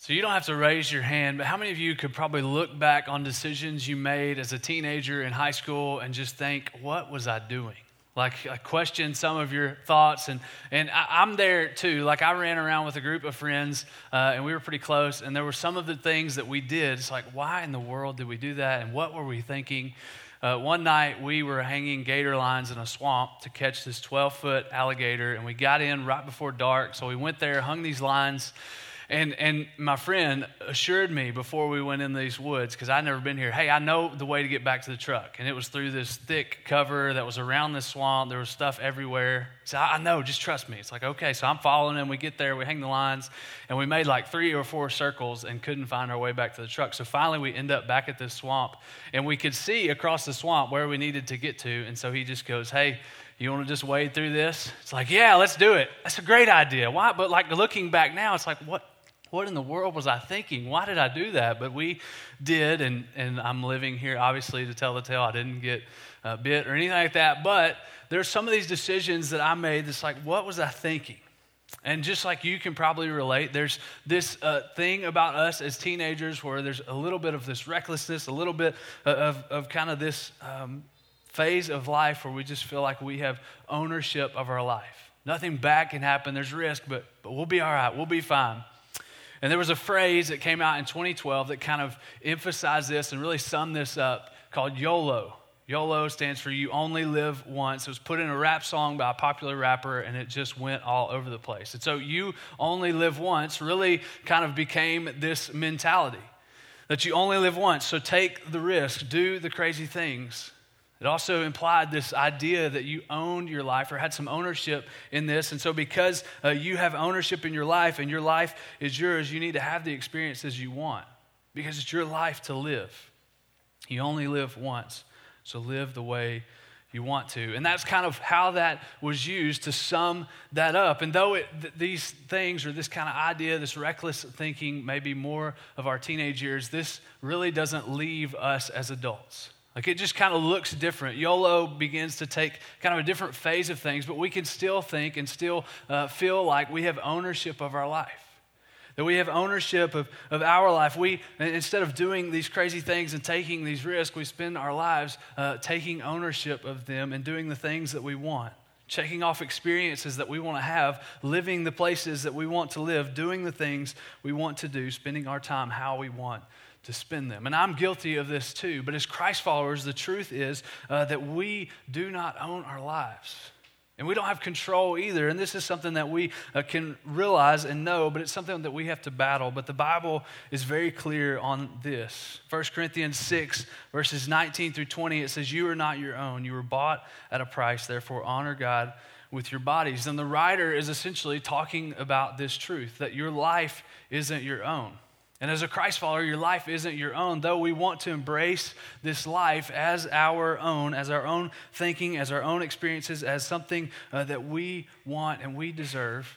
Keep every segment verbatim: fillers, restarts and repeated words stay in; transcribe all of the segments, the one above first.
So you don't have to raise your hand, but how many of you could probably look back on decisions you made as a teenager in high school and just think, what was I doing? Like, I question some of your thoughts, and, and I, I'm there too. Like, I ran around with a group of friends, uh, and we were pretty close, and there were some of the things that we did. It's like, why in the world did we do that, and what were we thinking? Uh, one night, we were hanging gator lines in a swamp to catch this twelve-foot alligator, and we got in right before dark, so we went there, hung these lines. And and my friend assured me before we went in these woods, because I'd never been here, hey, I know the way to get back to the truck. And it was through this thick cover that was around this swamp. There was stuff everywhere. So I, I know, just trust me. It's like, okay, so I'm following him. We get there, we hang the lines, and we made like three or four circles and couldn't find our way back to the truck. So finally we end up back at this swamp, and we could see across the swamp where we needed to get to. And so he just goes, hey, you want to just wade through this? It's like, yeah, let's do it. That's a great idea. Why? But like looking back now, it's like, what? What in the world was I thinking? Why did I do that? But we did, and, and I'm living here, obviously, to tell the tale. I didn't get uh, bit or anything like that. But there's some of these decisions that I made that's like, what was I thinking? And just like you can probably relate, there's this uh, thing about us as teenagers where there's a little bit of this recklessness, a little bit of, of kind of this um, phase of life where we just feel like we have ownership of our life. Nothing bad can happen. There's risk, but, but we'll be all right. We'll be fine. And there was a phrase that came out in twenty twelve that kind of emphasized this and really summed this up called YOLO. YOLO stands for You Only Live Once. It was put in a rap song by a popular rapper, and it just went all over the place. And so You Only Live Once really kind of became this mentality that you only live once, so take the risk, do the crazy things. It also implied this idea that you owned your life or had some ownership in this. And so because uh, you have ownership in your life and your life is yours, you need to have the experiences you want because it's your life to live. You only live once, so live the way you want to. And that's kind of how that was used to sum that up. And though it, th- these things or this kind of idea, this reckless thinking may be more of our teenage years, this really doesn't leave us as adults. Like it just kind of looks different. YOLO begins to take kind of a different phase of things, but we can still think and still uh, feel like we have ownership of our life. That we have ownership of, of our life. We, instead of doing these crazy things and taking these risks, we spend our lives uh, taking ownership of them and doing the things that we want. Checking off experiences that we want to have, living the places that we want to live, doing the things we want to do, spending our time how we want to spend them. And I'm guilty of this too, but as Christ followers, the truth is uh, that we do not own our lives. And we don't have control either. And this is something that we uh, can realize and know, but it's something that we have to battle. But the Bible is very clear on this. First Corinthians six, verses nineteen through twenty, it says, you are not your own. You were bought at a price. Therefore, honor God with your bodies. And the writer is essentially talking about this truth, that your life isn't your own. And as a Christ follower, your life isn't your own. Though we want to embrace this life as our own, as our own thinking, as our own experiences, as something uh, that we want and we deserve,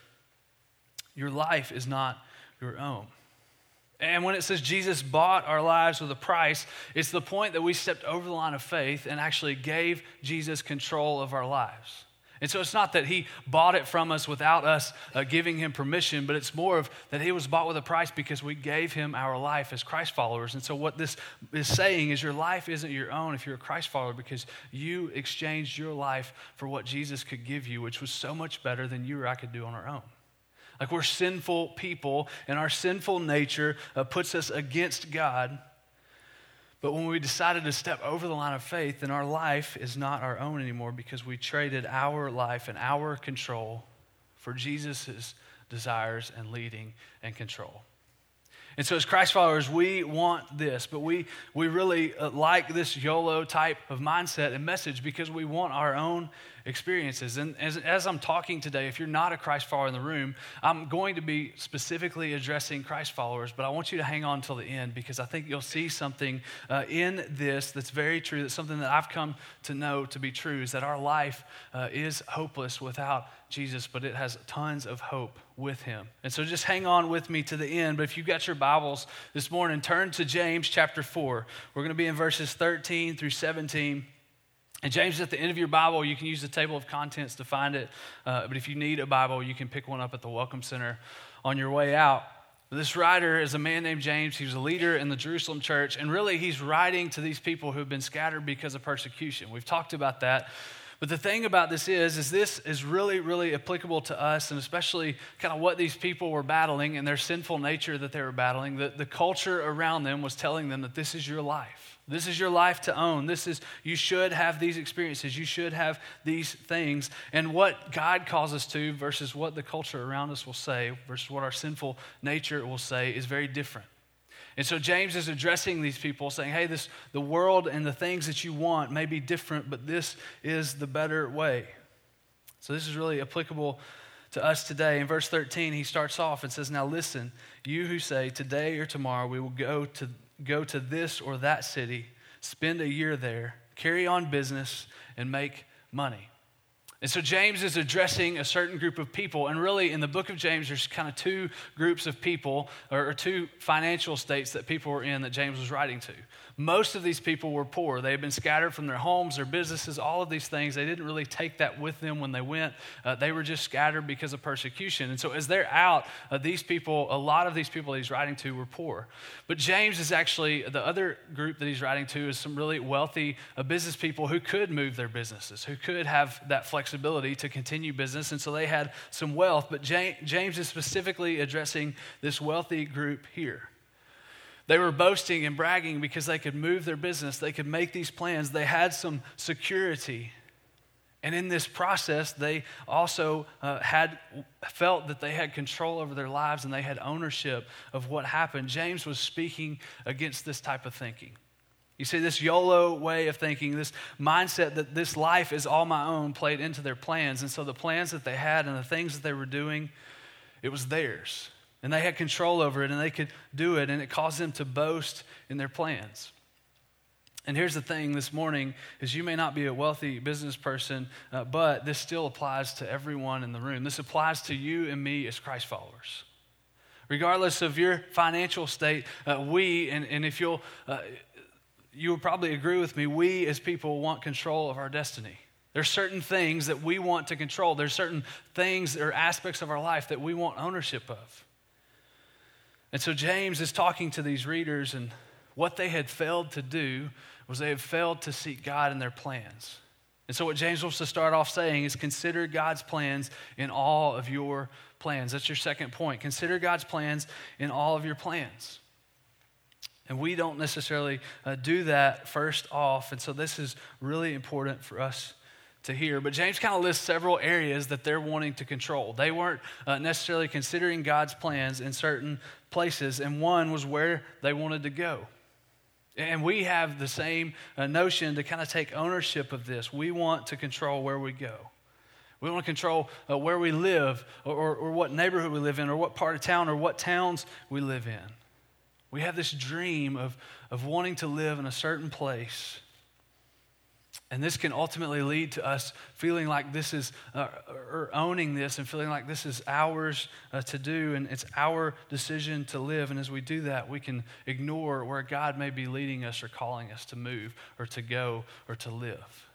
your life is not your own. And when it says Jesus bought our lives with a price, it's the point that we stepped over the line of faith and actually gave Jesus control of our lives. And so it's not that he bought it from us without us uh, giving him permission, but it's more of that he was bought with a price because we gave him our life as Christ followers. And so what this is saying is your life isn't your own if you're a Christ follower because you exchanged your life for what Jesus could give you, which was so much better than you or I could do on our own. Like we're sinful people, and our sinful nature uh, puts us against God. But when we decided to step over the line of faith, then our life is not our own anymore because we traded our life and our control for Jesus' desires and leading and control. And so as Christ followers, we want this, but we we really uh, like this YOLO type of mindset and message because we want our own experiences. And as, as I'm talking today, if you're not a Christ follower in the room, I'm going to be specifically addressing Christ followers, but I want you to hang on till the end because I think you'll see something uh, in this that's very true, that's something that I've come to know to be true, is that our life uh, is hopeless without Jesus, but it has tons of hope with him. And so just hang on with me to the end. But if you've got your Bibles this morning, turn to James chapter four. We're going to be in verses thirteen through seventeen. And James is at the end of your Bible. You can use the table of contents to find it. Uh, but if you need a Bible, you can pick one up at the Welcome Center on your way out. This writer is a man named James. He was a leader in the Jerusalem church, and really he's writing to these people who have been scattered because of persecution. We've talked about that. But the thing about this is, is this is really, really applicable to us, and especially kind of what these people were battling and their sinful nature that they were battling. The, the culture around them was telling them that this is your life. This is your life to own. This is, you should have these experiences. You should have these things. And what God calls us to versus what the culture around us will say versus what our sinful nature will say is very different. And so James is addressing these people saying, hey, this the world and the things that you want may be different, but this is the better way. So this is really applicable to us today. In verse thirteen, he starts off and says, now listen, you who say today or tomorrow we will go to go to this or that city, spend a year there, carry on business, and make money. And so James is addressing a certain group of people, and really in the book of James, there's kind of two groups of people, or, or two financial states that people were in that James was writing to. Most of these people were poor. They had been scattered from their homes, their businesses, all of these things. They didn't really take that with them when they went. Uh, they were just scattered because of persecution. And so as they're out, uh, these people, a lot of these people that he's writing to were poor. But James is actually, the other group that he's writing to is some really wealthy uh, business people who could move their businesses, who could have that flexibility to continue business. And so they had some wealth. But James is specifically addressing this wealthy group here. They were boasting and bragging because they could move their business. They could make these plans. They had some security. And in this process, they also uh, had felt that they had control over their lives and they had ownership of what happened. James was speaking against this type of thinking. You see, this YOLO way of thinking, this mindset that this life is all my own played into their plans. And so the plans that they had and the things that they were doing, it was theirs. And they had control over it, and they could do it, and it caused them to boast in their plans. And here's the thing this morning, is you may not be a wealthy business person, uh, but this still applies to everyone in the room. This applies to you and me as Christ followers. Regardless of your financial state, uh, we, and, and if you'll, uh, you will probably agree with me, we as people want control of our destiny. There's certain things that we want to control. There's certain things or aspects of our life that we want ownership of. And so James is talking to these readers, and what they had failed to do was they had failed to seek God in their plans. And so what James wants to start off saying is consider God's plans in all of your plans. That's your second point. Consider God's plans in all of your plans. And we don't necessarily uh, do that first off, and so this is really important for us to hear. But James kind of lists several areas that they're wanting to control. They weren't uh, necessarily considering God's plans in certain places, and one was where they wanted to go. And we have the same uh, notion to kind of take ownership of this. We want to control where we go. We want to control uh, where we live, or, or, or what neighborhood we live in, or what part of town, or what towns we live in. We have this dream of, of wanting to live in a certain place. And this can ultimately lead to us feeling like this is, uh, or owning this and feeling like this is ours uh, to do, and it's our decision to live. And as we do that, we can ignore where God may be leading us or calling us to move or to go or to live.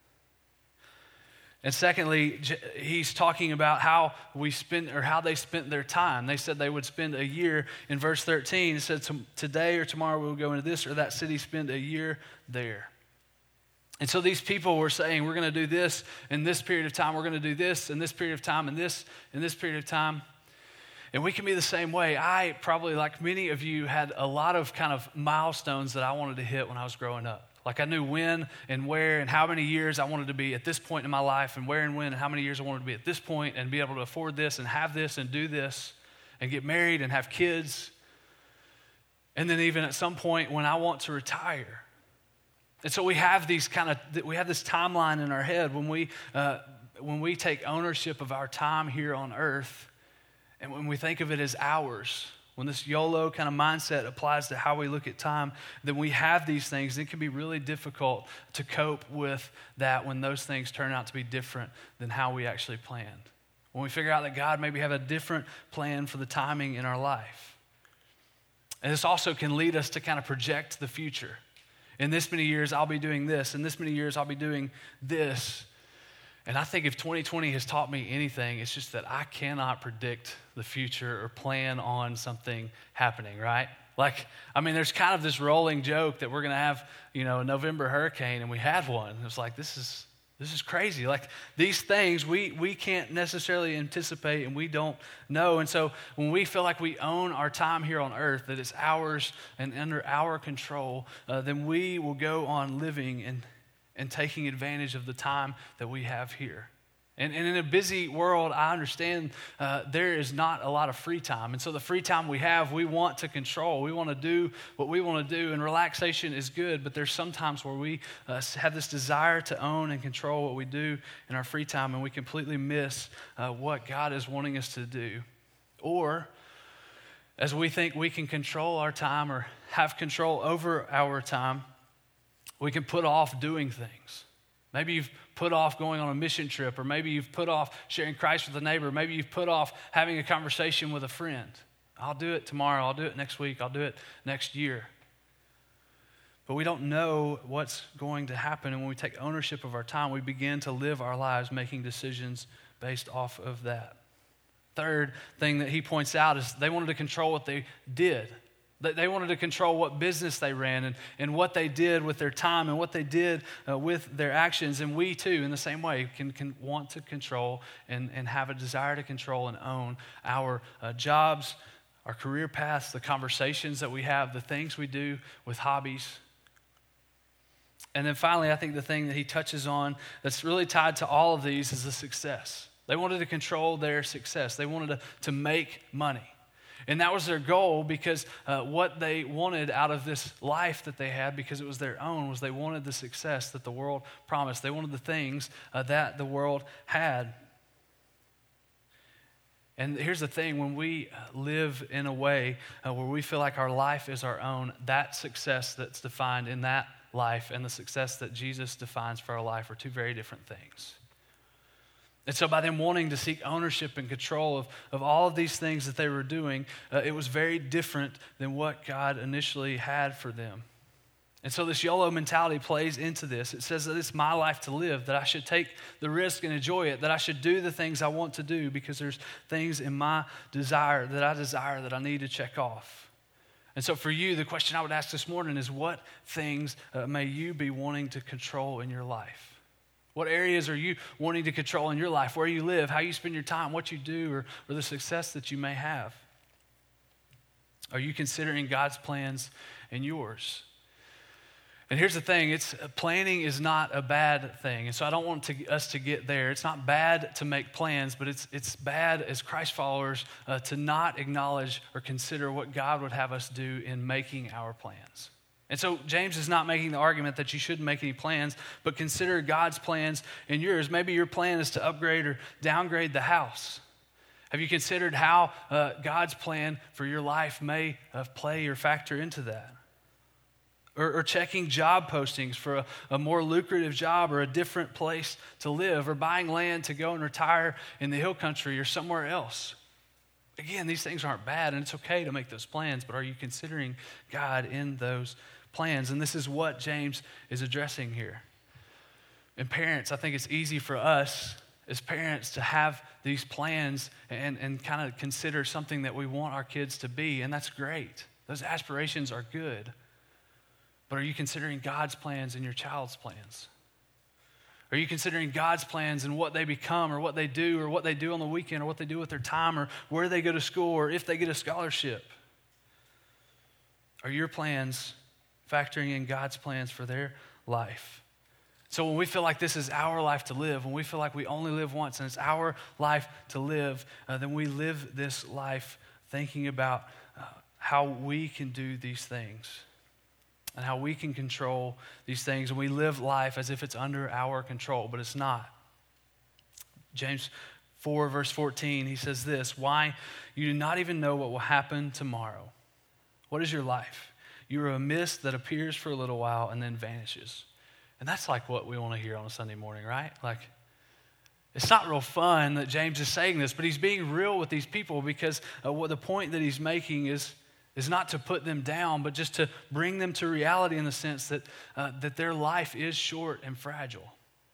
And secondly, he's talking about how we spend, or how they spent their time. They said they would spend a year. In verse thirteen, it said, today or tomorrow we'll go into this or that city, spend a year there. And so these people were saying, we're going to do this in this period of time, we're going to do this in this period of time, and this in this period of time. And we can be the same way. I probably, like many of you, had a lot of kind of milestones that I wanted to hit when I was growing up. Like I knew when and where and how many years I wanted to be at this point in my life, and where and when and how many years I wanted to be at this point, and be able to afford this and have this and do this and get married and have kids. And then even at some point when I want to retire. And so we have these kind of, we have this timeline in our head when we, uh, when we take ownership of our time here on earth, and when we think of it as ours, when this YOLO kind of mindset applies to how we look at time, then we have these things. It can be really difficult to cope with that when those things turn out to be different than how we actually planned. When we figure out that God maybe have a different plan for the timing in our life. And this also can lead us to kind of project the future. In this many years, I'll be doing this. In this many years, I'll be doing this. And I think if twenty twenty has taught me anything, it's just that I cannot predict the future or plan on something happening, right? Like, I mean, there's kind of this rolling joke that we're going to have, you know, a November hurricane, and we had one. It was like, this is this is crazy. Like, these things we we can't necessarily anticipate, and we don't know. And so when we feel like we own our time here on earth, that it's ours and under our control, uh, then we will go on living and and taking advantage of the time that we have here. And, and in a busy world, I understand uh, there is not a lot of free time. And so the free time we have, we want to control. We want to do what we want to do. And relaxation is good, but there's some times where we uh, have this desire to own and control what we do in our free time, and we completely miss uh, what God is wanting us to do. Or as we think we can control our time or have control over our time, we can put off doing things. Maybe you've put off going on a mission trip, or maybe you've put off sharing Christ with a neighbor. Maybe you've put off having a conversation with a friend. I'll do it tomorrow. I'll do it next week. I'll do it next year. But we don't know what's going to happen. And when we take ownership of our time, we begin to live our lives making decisions based off of that. Third thing that he points out is they wanted to control what they did. They wanted to control what business they ran and, and what they did with their time and what they did uh, with their actions. And we too, in the same way, can, can want to control and, and have a desire to control and own our uh, jobs, our career paths, the conversations that we have, the things we do with hobbies. And then finally, I think the thing that he touches on that's really tied to all of these is the success. They wanted to control their success. They wanted to, to make money. And that was their goal, because uh, what they wanted out of this life that they had, because it was their own, was they wanted the success that the world promised. They wanted the things uh, that the world had. And here's the thing, when we live in a way uh, where we feel like our life is our own, that success that's defined in that life and the success that Jesus defines for our life are two very different things. And so by them wanting to seek ownership and control of, of all of these things that they were doing, uh, it was very different than what God initially had for them. And so this YOLO mentality plays into this. It says that it's my life to live, that I should take the risk and enjoy it, that I should do the things I want to do because there's things in my desire that I desire that I need to check off. And so for you, the question I would ask this morning is, what things uh, may you be wanting to control in your life? What areas are you wanting to control in your life? Where you live, how you spend your time, what you do, or, or the success that you may have? Are you considering God's plans and yours? And here's the thing, it's planning is not a bad thing. And so I don't want to, us to get there. It's not bad to make plans, but it's, it's bad as Christ followers uh, to not acknowledge or consider what God would have us do in making our plans. And so James is not making the argument that you shouldn't make any plans, but consider God's plans and yours. Maybe your plan is to upgrade or downgrade the house. Have you considered how uh, God's plan for your life may uh, play or factor into that? Or, or checking job postings for a, a more lucrative job or a different place to live, or buying land to go and retire in the hill country or somewhere else. Again, these things aren't bad, and it's okay to make those plans, but are you considering God in those plans? And this is what James is addressing here. And parents, I think it's easy for us as parents to have these plans and, and kind of consider something that we want our kids to be, and that's great. Those aspirations are good. But are you considering God's plans and your child's plans? Are you considering God's plans and what they become or what they do or what they do on the weekend or what they do with their time or where they go to school or if they get a scholarship? Are your plans factoring in God's plans for their life? So when we feel like this is our life to live, when we feel like we only live once and it's our life to live, uh, then we live this life thinking about uh, how we can do these things and how we can control these things. And we live life as if it's under our control, but it's not. James four, verse fourteen, he says this, "Why? You do not even know what will happen tomorrow. What is your life? You are a mist that appears for a little while and then vanishes." And that's like what we want to hear on a Sunday morning, right? Like, it's not real fun that James is saying this, but he's being real with these people because uh, what the point that he's making is, is not to put them down, but just to bring them to reality in the sense that, uh, that their life is short and fragile.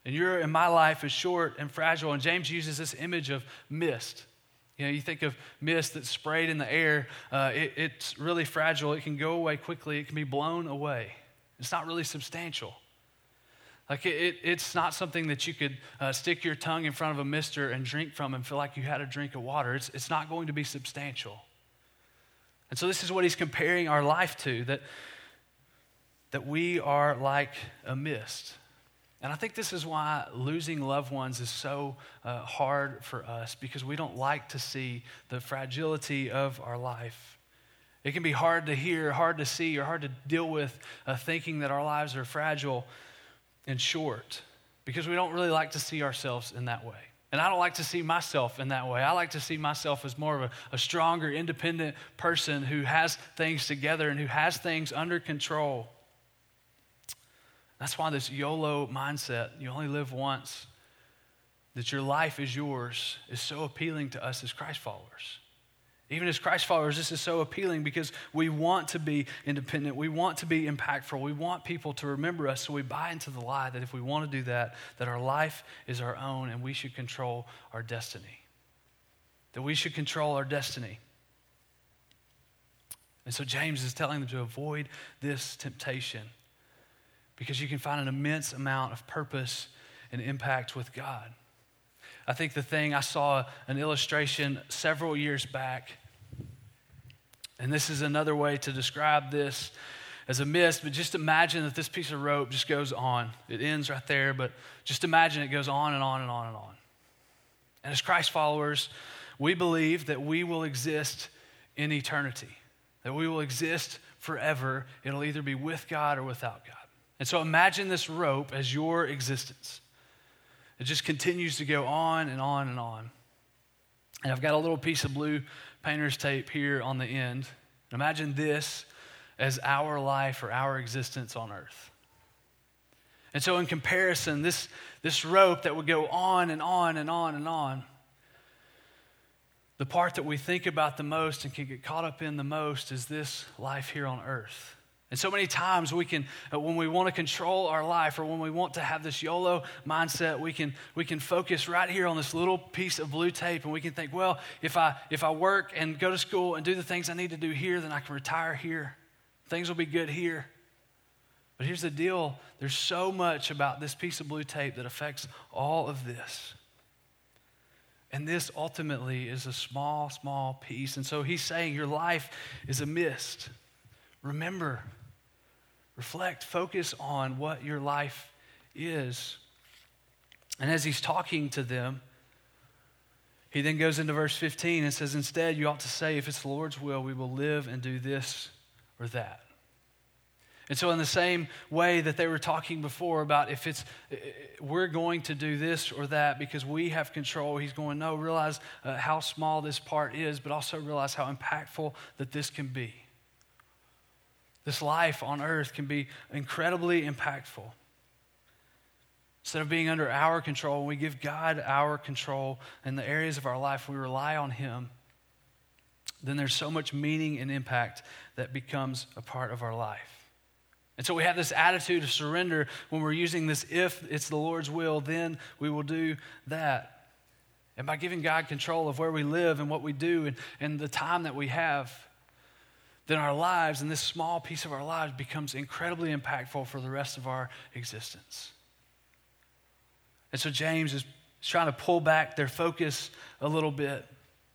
And your and my life is short and fragile. And James uses this image of mist. You know, you think of mist that's sprayed in the air. Uh, it, it's really fragile. It can go away quickly. It can be blown away. It's not really substantial. Like it, it, it's not something that you could uh, stick your tongue in front of a mister and drink from and feel like you had a drink of water. It's, it's not going to be substantial. And so this is what he's comparing our life to, that, that we are like a mist. And I think this is why losing loved ones is so uh, hard for us, because we don't like to see the fragility of our life. It can be hard to hear, hard to see, or hard to deal with uh, thinking that our lives are fragile and short, because we don't really like to see ourselves in that way. And I don't like to see myself in that way. I like to see myself as more of a, a stronger, independent person who has things together and who has things under control. That's why this YOLO mindset, you only live once, that your life is yours, is so appealing to us as Christ followers. Even as Christ followers, this is so appealing because we want to be independent. We want to be impactful. We want people to remember us, so we buy into the lie that if we want to do that, that our life is our own and we should control our destiny. That we should control our destiny. And so James is telling them to avoid this temptation, because you can find an immense amount of purpose and impact with God. I think the thing, I saw an illustration several years back, and this is another way to describe this as a mist, but just imagine that this piece of rope just goes on. It ends right there, but just imagine it goes on and on and on and on. And as Christ followers, we believe that we will exist in eternity, that we will exist forever. It'll either be with God or without God. And so imagine this rope as your existence. It just continues to go on and on and on. And I've got a little piece of blue painter's tape here on the end. Imagine this as our life or our existence on earth. And so in comparison, this, this rope that would go on and on and on and on, the part that we think about the most and can get caught up in the most is this life here on earth. And so many times we can, uh, when we want to control our life, or when we want to have this YOLO mindset, we can we can focus right here on this little piece of blue tape, and we can think, well, if I if I work and go to school and do the things I need to do here, then I can retire here. Things will be good here. But here's the deal. There's so much about this piece of blue tape that affects all of this. And this ultimately is a small, small piece. And so he's saying your life is a mist. Remember. Reflect, focus on what your life is. And as he's talking to them, he then goes into verse fifteen and says, instead, you ought to say, if it's the Lord's will, we will live and do this or that. And so in the same way that they were talking before about if it's, we're going to do this or that because we have control, he's going, no, realize uh, how small this part is, but also realize how impactful that this can be. This life on earth can be incredibly impactful. Instead of being under our control, we give God our control in the areas of our life. We rely on him. Then there's so much meaning and impact that becomes a part of our life. And so we have this attitude of surrender when we're using this, if it's the Lord's will, then we will do that. And by giving God control of where we live and what we do and, and the time that we have, then our lives and this small piece of our lives becomes incredibly impactful for the rest of our existence. And so James is trying to pull back their focus a little bit.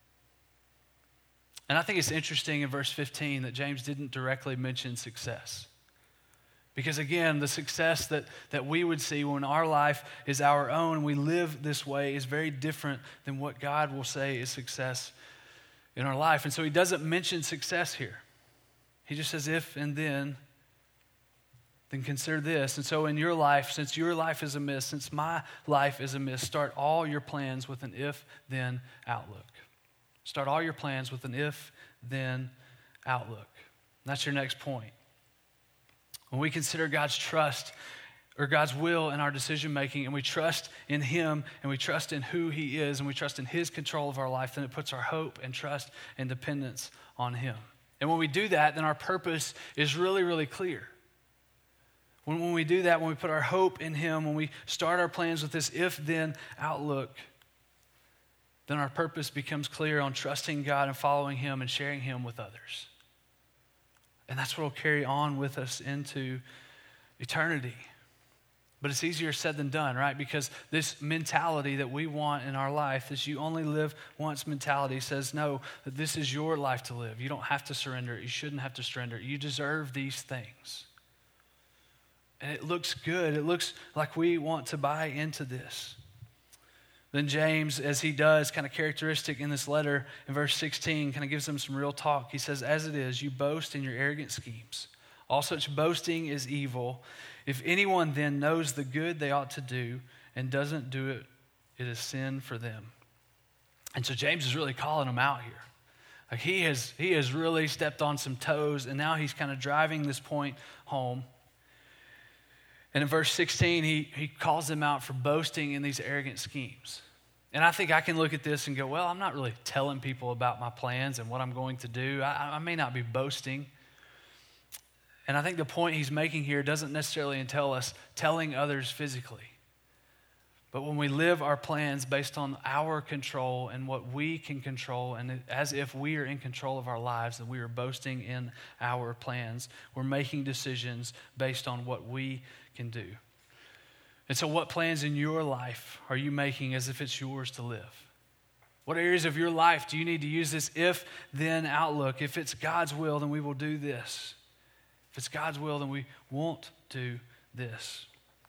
And I think it's interesting in verse fifteen that James didn't directly mention success. Because again, the success that, that we would see when our life is our own and we live this way is very different than what God will say is success in our life. And so he doesn't mention success here. He just says, if and then, then consider this. And so in your life, since your life is a miss, since my life is a miss, start all your plans with an if-then outlook. Start all your plans with an if-then outlook. And that's your next point. When we consider God's trust or God's will in our decision making, and we trust in him, and we trust in who he is, and we trust in his control of our life, then it puts our hope and trust and dependence on him. And when we do that, then our purpose is really, really clear. When, when we do that, when we put our hope in him, when we start our plans with this if-then outlook, then our purpose becomes clear on trusting God and following him and sharing him with others. And that's what will carry on with us into eternity. But it's easier said than done, right? Because this mentality that we want in our life, this you only live once mentality, says, no, that this is your life to live. You don't have to surrender it. You shouldn't have to surrender it. You deserve these things. And it looks good. It looks like we want to buy into this. Then James, as he does, kind of characteristic in this letter, in verse sixteen, kind of gives them some real talk. He says, as it is, you boast in your arrogant schemes. All such boasting is evil. If anyone then knows the good they ought to do and doesn't do it, it is sin for them. And so James is really calling them out here. Like he has, he has really stepped on some toes, and now he's kind of driving this point home. And in verse sixteen, he, he calls them out for boasting in these arrogant schemes. And I think I can look at this and go, well, I'm not really telling people about my plans and what I'm going to do. I, I may not be boasting. And I think the point he's making here doesn't necessarily entail us telling others physically. But when we live our plans based on our control and what we can control, and as if we are in control of our lives and we are boasting in our plans, we're making decisions based on what we can do. And so what plans in your life are you making as if it's yours to live? What areas of your life do you need to use this if-then outlook? If it's God's will, then we will do this. If it's God's will, then we won't do this.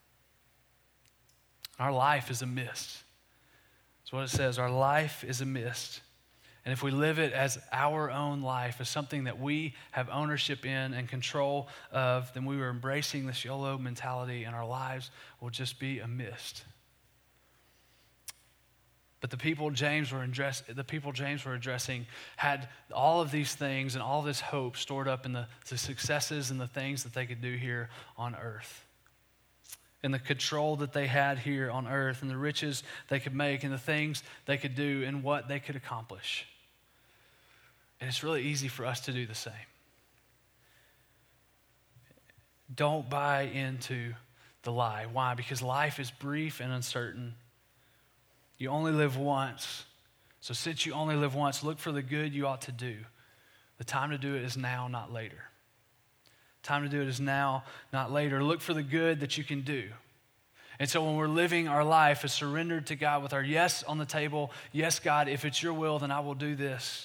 Our life is a mist. That's what it says. Our life is a mist. And if we live it as our own life, as something that we have ownership in and control of, then we are embracing this YOLO mentality, and our lives will just be a mist. But the people James were address, the people James were addressing had all of these things and all this hope stored up in the, the successes and the things that they could do here on earth. And the control that they had here on earth, and the riches they could make, and the things they could do, and what they could accomplish. And it's really easy for us to do the same. Don't buy into the lie. Why? Because life is brief and uncertain. You only live once. So since you only live once, look for the good you ought to do. The time to do it is now, not later. Time to do it is now, not later. Look for the good that you can do. And so when we're living our life as surrendered to God with our yes on the table, yes, God, if it's your will, then I will do this.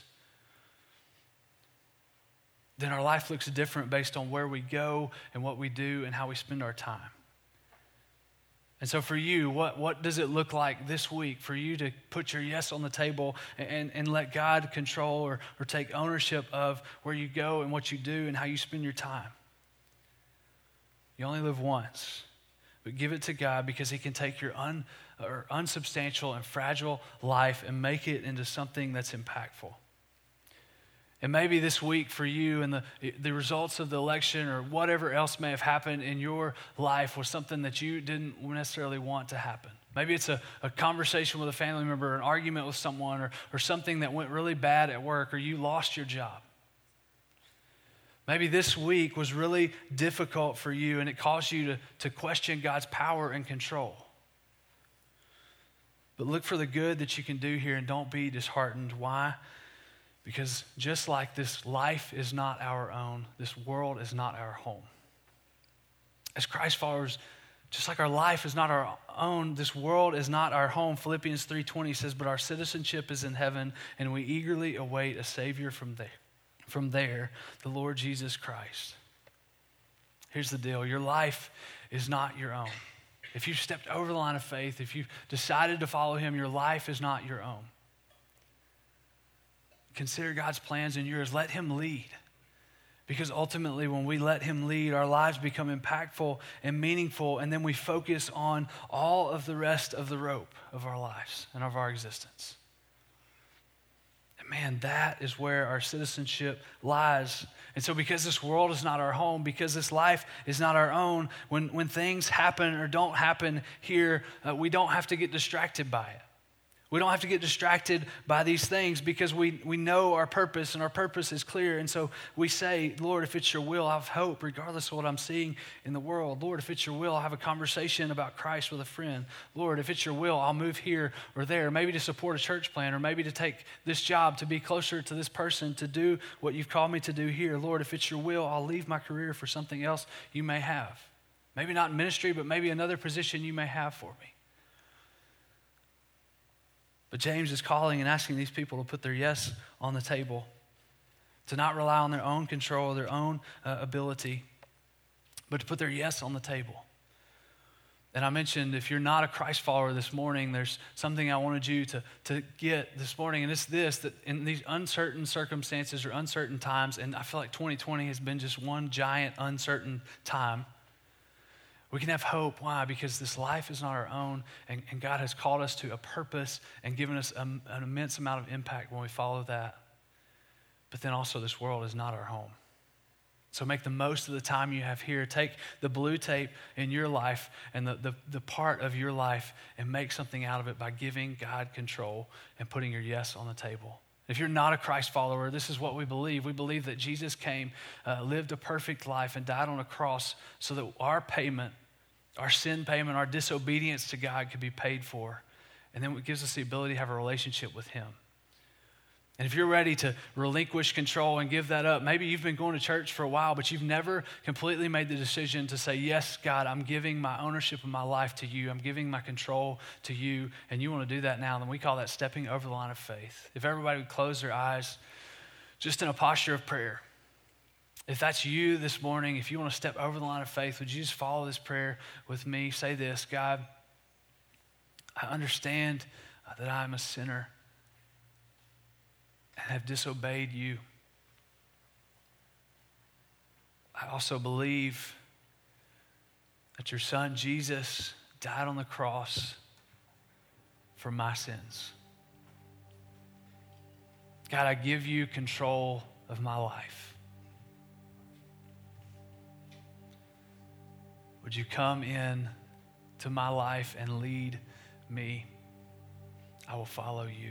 Then our life looks different based on where we go and what we do and how we spend our time. And so for you, what, what does it look like this week for you to put your yes on the table and, and let God control or, or take ownership of where you go and what you do and how you spend your time? You only live once, but give it to God, because he can take your un, or unsubstantial and fragile life and make it into something that's impactful. And maybe this week for you and the, the results of the election or whatever else may have happened in your life was something that you didn't necessarily want to happen. Maybe it's a, a conversation with a family member, or an argument with someone, or, or something that went really bad at work, or you lost your job. Maybe this week was really difficult for you and it caused you to, to question God's power and control. But look for the good that you can do here and don't be disheartened. Why? Because just like this life is not our own, this world is not our home. As Christ followers, just like our life is not our own, this world is not our home. Philippians three twenty says, but our citizenship is in heaven, and we eagerly await a Savior from there, from there, the Lord Jesus Christ. Here's the deal. Your life is not your own. If you've stepped over the line of faith, if you've decided to follow him, your life is not your own. Consider God's plans and yours. Let him lead. Because ultimately, when we let him lead, our lives become impactful and meaningful, and then we focus on all of the rest of the rope of our lives and of our existence. And man, that is where our citizenship lies. And so because this world is not our home, because this life is not our own, when, when things happen or don't happen here, uh, we don't have to get distracted by it. We don't have to get distracted by these things because we, we know our purpose and our purpose is clear. And so we say, Lord, if it's your will, I have hope regardless of what I'm seeing in the world. Lord, if it's your will, I'll have a conversation about Christ with a friend. Lord, if it's your will, I'll move here or there, maybe to support a church plan or maybe to take this job, to be closer to this person, to do what you've called me to do here. Lord, if it's your will, I'll leave my career for something else you may have. Maybe not in ministry, but maybe another position you may have for me. But James is calling and asking these people to put their yes on the table, to not rely on their own control, their own uh, ability, but to put their yes on the table. And I mentioned if you're not a Christ follower this morning, there's something I wanted you to, to get this morning, and it's this, that in these uncertain circumstances or uncertain times, and I feel like twenty twenty has been just one giant uncertain time, we can have hope. Why? Because this life is not our own, and, and God has called us to a purpose and given us a, an immense amount of impact when we follow that. But then also this world is not our home. So make the most of the time you have here. Take the blue tape in your life and the, the, the part of your life and make something out of it by giving God control and putting your yes on the table. If you're not a Christ follower, this is what we believe. We believe that Jesus came, uh, lived a perfect life, and died on a cross so that our payment, our sin payment, our disobedience to God could be paid for. And then it gives us the ability to have a relationship with him. And if you're ready to relinquish control and give that up, maybe you've been going to church for a while, but you've never completely made the decision to say, yes, God, I'm giving my ownership of my life to you. I'm giving my control to you, and you want to do that now, then we call that stepping over the line of faith. If everybody would close their eyes just in a posture of prayer. If that's you this morning, if you want to step over the line of faith, would you just follow this prayer with me? Say this: God, I understand that I am a sinner and have disobeyed you. I also believe that your son Jesus died on the cross for my sins. God, I give you control of my life. Would you come in to my life and lead me? I will follow you.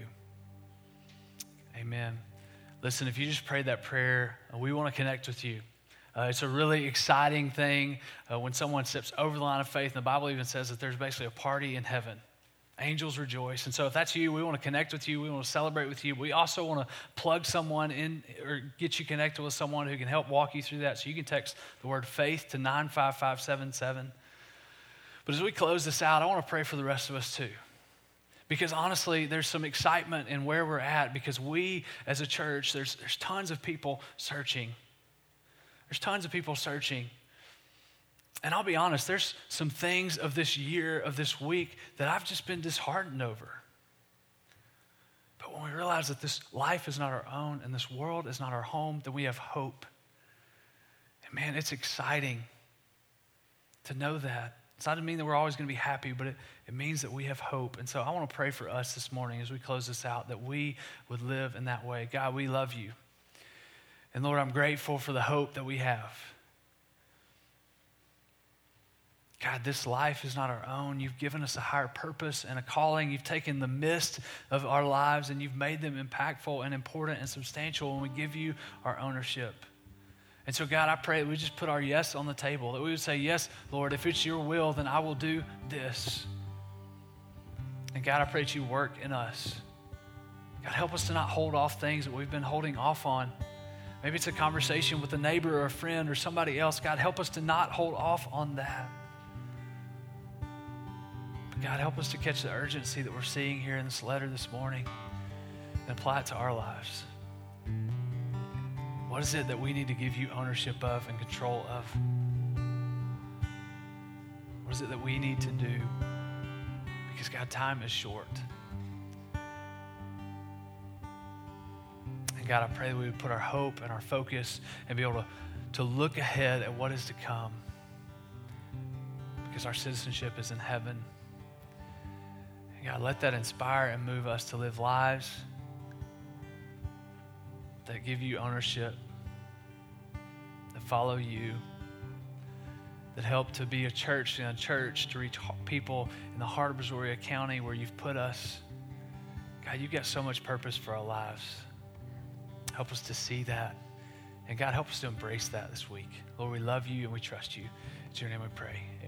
Amen. Listen, if you just prayed that prayer, we want to connect with you. Uh, it's a really exciting thing uh, when someone steps over the line of faith. And the Bible even says that there's basically a party in heaven. Angels rejoice. And so if that's you, we want to connect with you. We want to celebrate with you. We also want to plug someone in or get you connected with someone who can help walk you through that. So you can text the word faith to nine five five seven seven. But as we close this out, I want to pray for the rest of us too. Because honestly, there's some excitement in where we're at because we as a church, there's, there's tons of people searching. There's tons of people searching. And I'll be honest, there's some things of this year, of this week, that I've just been disheartened over. But when we realize that this life is not our own and this world is not our home, then we have hope. And man, it's exciting to know that. It's not to mean that we're always going to be happy, but it, it means that we have hope. And so I want to pray for us this morning as we close this out, that we would live in that way. God, we love you. And Lord, I'm grateful for the hope that we have. God, this life is not our own. You've given us a higher purpose and a calling. You've taken the mist of our lives and you've made them impactful and important and substantial when we give you our ownership. And so, God, I pray that we just put our yes on the table, that we would say, yes, Lord, if it's your will, then I will do this. And God, I pray that you work in us. God, help us to not hold off things that we've been holding off on. Maybe it's a conversation with a neighbor or a friend or somebody else. God, help us to not hold off on that. But God, help us to catch the urgency that we're seeing here in this letter this morning and apply it to our lives. What is it that we need to give you ownership of and control of? What is it that we need to do? Because God, time is short. And God, I pray that we would put our hope and our focus and be able to, to look ahead at what is to come. Because our citizenship is in heaven. And God, let that inspire and move us to live lives that give you ownership, that follow you, that help to be a church and a church to reach people in the heart of Brazoria County where you've put us. God, you've got so much purpose for our lives. Help us to see that. And God, help us to embrace that this week. Lord, we love you and we trust you. In your name we pray.